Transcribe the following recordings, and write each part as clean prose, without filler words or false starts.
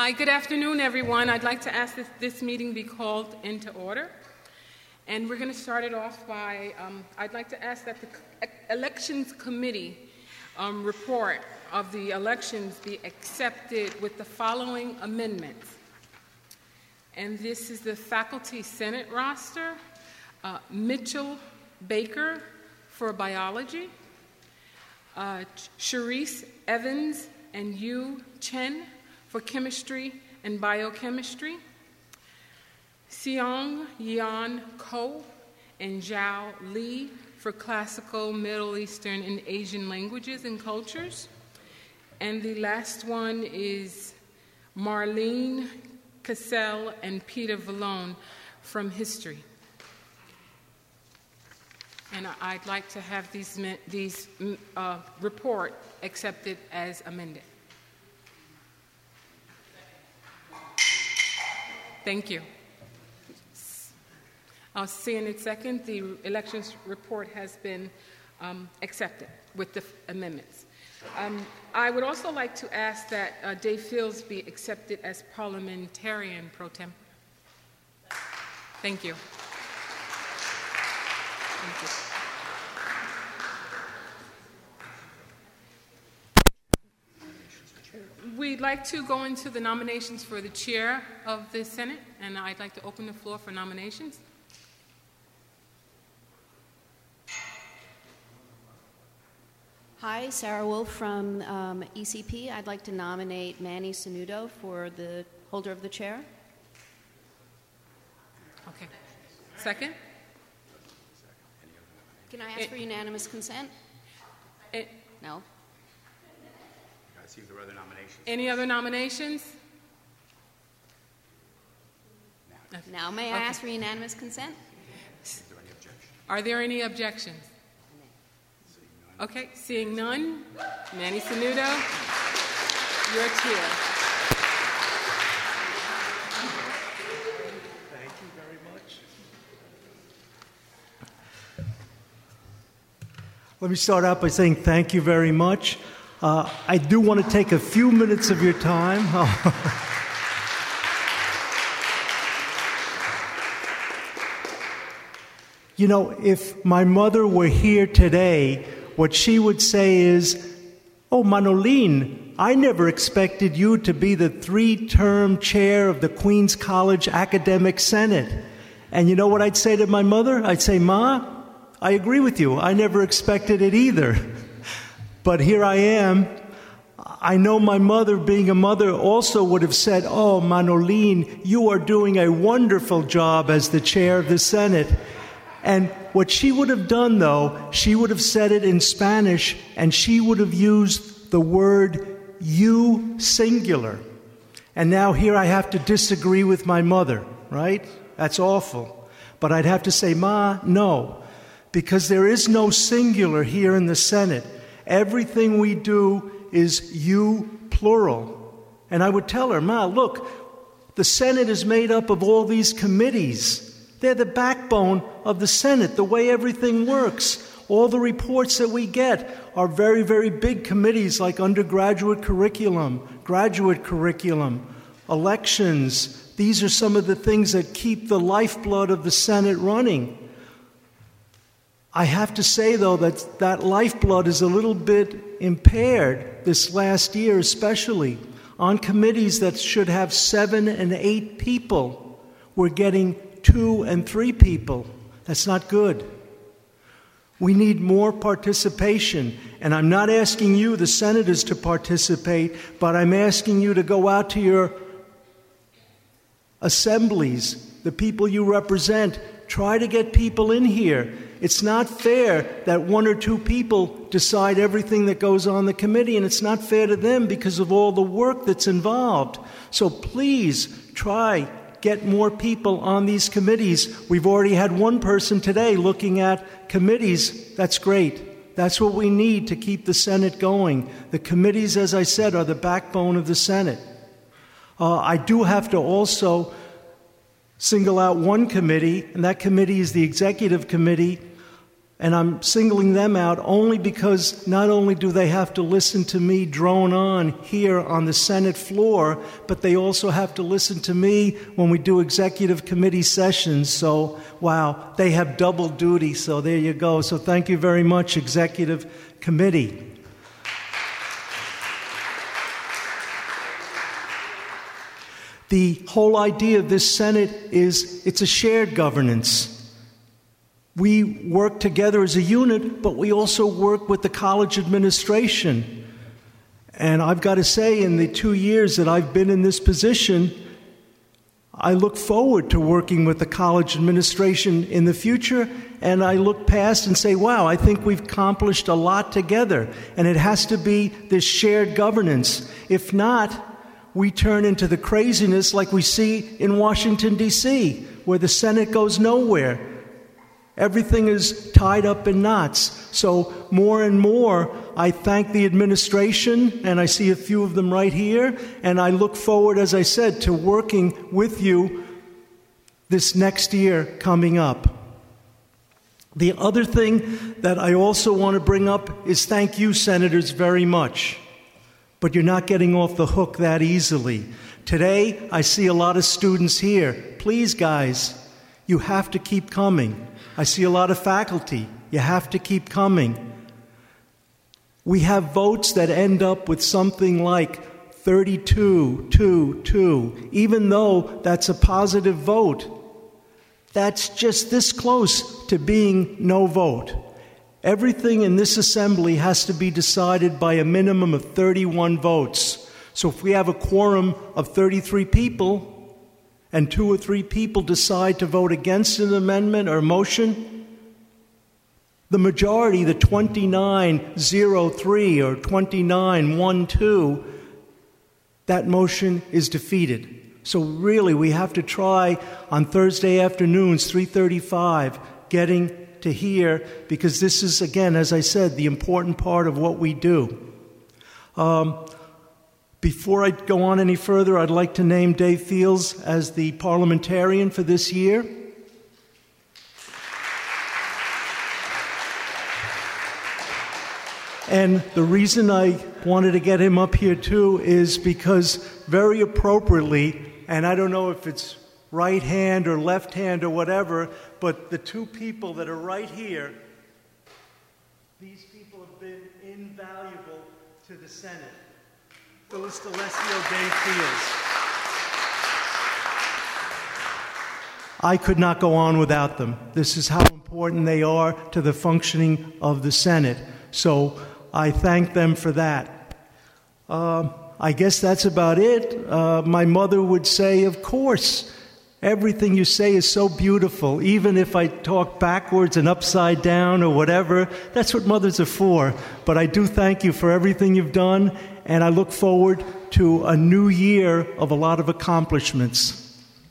Hi, good afternoon, everyone. I'd like to ask that this meeting be called into order. And we're going to start it off by, I'd like to ask that the Elections Committee report of the elections be accepted with the following amendments. And this is the Faculty Senate roster. Mitchell Baker for biology, Sharice Evans and Yu Chen for chemistry and biochemistry, Seong Yeon Ko and Zhao Li for classical, Middle Eastern, and Asian languages and cultures. And the last one is Marlene Cassell and Peter Vallone from history. And I'd like to have these report accepted as amended. Thank you. I'll see in a second. The elections report has been accepted with the amendments. I would also like to ask that Dave Fields be accepted as parliamentarian pro tem. Thank you. Thank you. We'd like to go into the nominations for the chair of the Senate, and I'd like to open the floor for nominations. Hi, Sarah Wolf from ECP. I'd like to nominate Manny Sanudo for the holder of the chair. Okay. Second? Can I ask for unanimous consent? No. See if there are other nominations. Any other nominations? Now, may I ask for unanimous consent? Is there any objection? Are there any objections? Okay, seeing none, Manny Sanudo, your chair. Thank you very much. Let me start out by saying thank you very much. I do want to take a few minutes of your time. You know, if my mother were here today, what she would say is, "Oh, Manolín, I never expected you to be the 3-term chair of the Queens College Academic Senate." And you know what I'd say to my mother? I'd say, "Ma, I agree with you. I never expected it either." But here I am. I know my mother, being a mother, also would have said, "Oh, Manolín, you are doing a wonderful job as the chair of the Senate." And what she would have done, though, she would have said it in Spanish, and she would have used the word you singular. And now here I have to disagree with my mother, right? That's awful. But I'd have to say, "Ma, no," because there is no singular here in the Senate. Everything we do is you plural. And I would tell her, "Ma, look, the Senate is made up of all these committees. They're the backbone of the Senate, the way everything works. All the reports that we get are very, very big committees like undergraduate curriculum, graduate curriculum, elections. These are some of the things that keep the lifeblood of the Senate running." I have to say, though, that that lifeblood is a little bit impaired this last year, especially on committees that should have 7 and 8 people. We're getting 2 and 3 people. That's not good. We need more participation. And I'm not asking you, the senators, to participate, but I'm asking you to go out to your assemblies, the people you represent. Try to get people in here. It's not fair that 1 or 2 people decide everything that goes on the committee, and it's not fair to them because of all the work that's involved. So please try, get more people on these committees. We've already had 1 person today looking at committees. That's great. That's what we need to keep the Senate going. The committees, as I said, are the backbone of the Senate. I do have to also single out one committee, and that committee is the Executive Committee. And I'm singling them out only because not only do they have to listen to me drone on here on the Senate floor, but they also have to listen to me when we do executive committee sessions. So, wow, they have double duty. So there you go. So thank you very much, executive committee. The whole idea of this Senate is it's a shared governance. We work together as a unit, but we also work with the college administration. And I've got to say, in the 2 years that I've been in this position, I look forward to working with the college administration in the future, and I look past and say, wow, I think we've accomplished a lot together. And it has to be this shared governance. If not, we turn into the craziness like we see in Washington, D.C., where the Senate goes nowhere. Everything is tied up in knots. So more and more, I thank the administration, and I see a few of them right here, and I look forward, as I said, to working with you this next year coming up. The other thing that I also want to bring up is thank you, senators, very much. But you're not getting off the hook that easily. Today, I see a lot of students here. Please, guys, you have to keep coming. I see a lot of faculty. You have to keep coming. We have votes that end up with something like 32-2-2, even though that's a positive vote. That's just this close to being no vote. Everything in this assembly has to be decided by a minimum of 31 votes. So if we have a quorum of 33 people, and 2 or 3 people decide to vote against an amendment or motion, the majority, the 29-03 or 29-12, that motion is defeated. So really, we have to try on Thursday afternoons, 3:35, getting to here, because this is, again, as I said, the important part of what we do. Before I go on any further, I'd like to name Dave Fields as the parliamentarian for this year. And the reason I wanted to get him up here too is because very appropriately, and I don't know if it's right hand or left hand or whatever, but the 2 people that are right here, these people have been invaluable to the Senate. Phyllis D'Alessio, Dave Fields. I could not go on without them. This is how important they are to the functioning of the Senate. So I thank them for that. I guess that's about it. My mother would say, of course, everything you say is so beautiful, even if I talk backwards and upside down or whatever. That's what mothers are for. But I do thank you for everything you've done, and I look forward to a new year of a lot of accomplishments.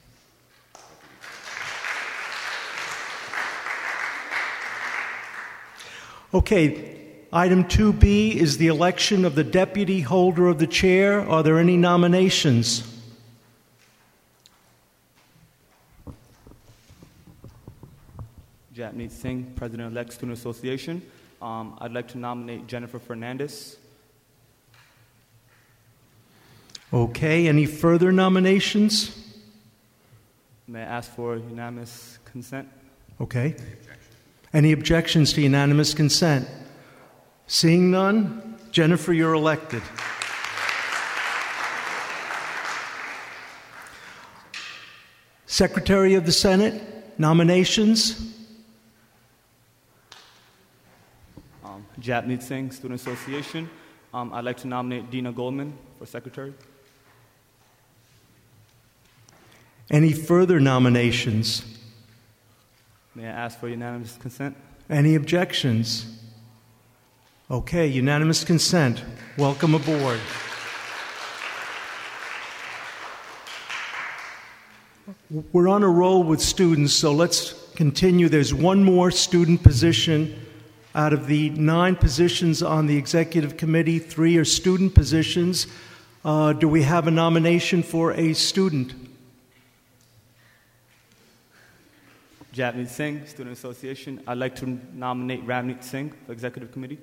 Okay, item 2B is the election of the deputy holder of the chair. Are there any nominations? Japneet Singh, President-elect Student Association. I'd like to nominate Jennifer Fernandez. Okay, any further nominations? May I ask for unanimous consent? Okay. Any objections to unanimous consent? Seeing none, Jennifer, you're elected. Secretary of the Senate, nominations? Japneet Singh, Student Association. I'd like to nominate Dina Goldman for Secretary. Any further nominations? May I ask for unanimous consent? Any objections? Okay, unanimous consent. Welcome aboard. We're on a roll with students, so let's continue. There's one more student position. Out of the 9 positions on the executive committee, 3 are student positions. Do we have a nomination for a student? Japneet Singh, Student Association. I'd like to nominate Ramneet Singh for Executive Committee.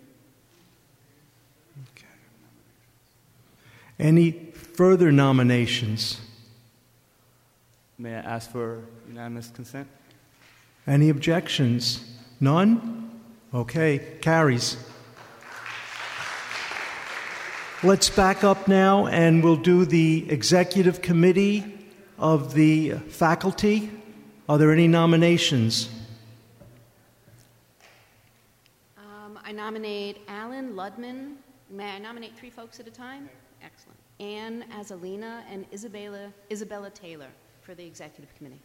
Any further nominations? May I ask for unanimous consent? Any objections? None? Okay, carries. Let's back up now and we'll do the Executive Committee of the faculty. Are there any nominations? I nominate Alan Ludman. May I nominate 3 folks at a time? Excellent. Anne Azalina and Isabella Taylor for the Executive Committee.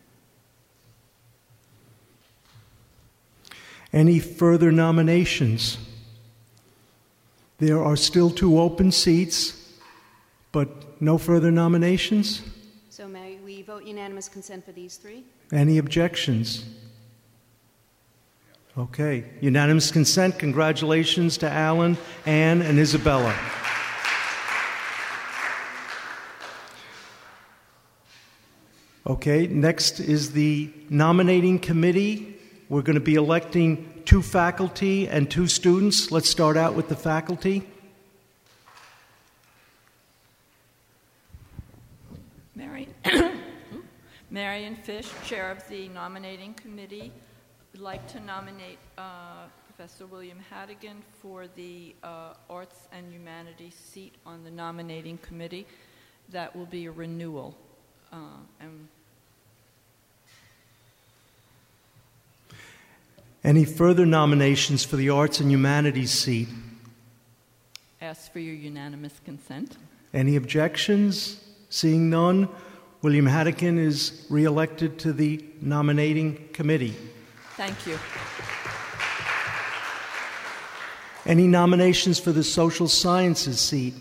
Any further nominations? There are still 2 open seats, but no further nominations? So may we vote unanimous consent for these 3? Any objections? Okay, unanimous consent. Congratulations to Alan, Anne, and Isabella. Okay, next is the nominating committee. We're going to be electing 2 faculty and 2 students. Let's start out with the faculty. Marion Fish, Chair of the Nominating Committee, would like to nominate Professor William Hattigan for the Arts and Humanities seat on the Nominating Committee. That will be a renewal. Any further nominations for the Arts and Humanities seat? Ask for your unanimous consent. Any objections? Seeing none, William Hattigan is re-elected to the nominating committee. Thank you. Any nominations for the Social Sciences seat?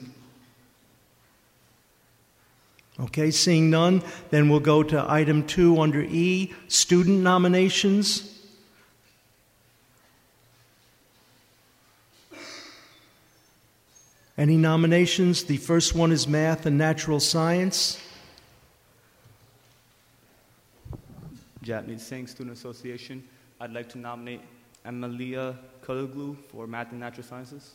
Okay, seeing none, then we'll go to item 2 under E, student nominations. Any nominations? The first one is Math and Natural Science. Japneet Singh, Student Association. I'd like to nominate Emilia Kuluglu for Math and Natural Sciences.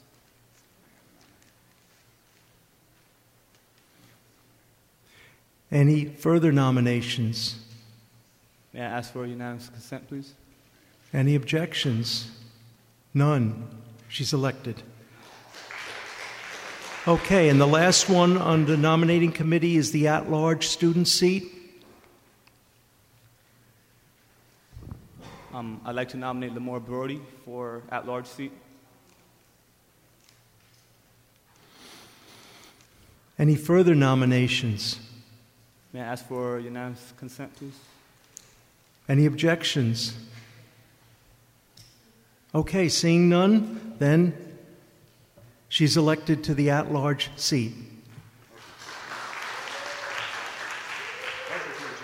Any further nominations? May I ask for unanimous consent, please? Any objections? None. She's elected. Okay, and the last one on the nominating committee is the at-large student seat. I'd like to nominate Lamore Brody for at-large seat. Any further nominations? May I ask for unanimous consent, please? Any objections? Okay, seeing none, then she's elected to the at-large seat.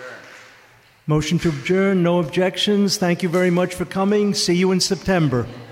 Motion to adjourn, no objections. Thank you very much for coming. See you in September.